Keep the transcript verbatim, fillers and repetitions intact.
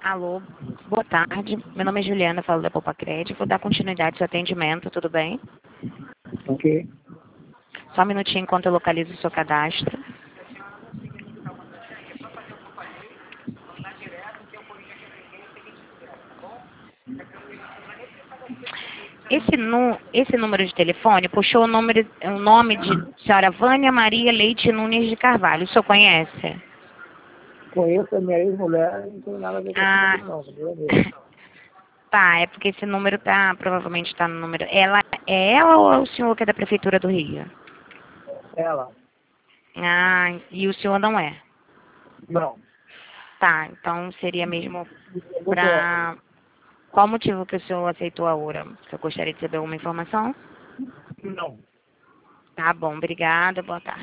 Alô, boa tarde. Meu nome é Juliana, falo da Poupa Crédito. Vou dar continuidade ao seu atendimento, tudo bem? Ok. Só um minutinho enquanto eu localizo o seu cadastro. Esse, nu, esse número de telefone puxou o, número, o nome de senhora Vânia Maria Leite Nunes de Carvalho. O senhor conhece? Conheço a minha ex-mulher, não tem nada a ver com esse Ah, número, não. Sabia ver. tá. É porque esse número tá, provavelmente está no número... Ela, é ela ou é o senhor que é da Prefeitura do Rio? Ela? Ah, e o senhor não é? Não. Tá, então seria mesmo Doutor, para... Qual o motivo que o senhor aceitou a URA? O senhor gostaria de saber alguma informação? não. Tá bom, obrigada, boa tarde.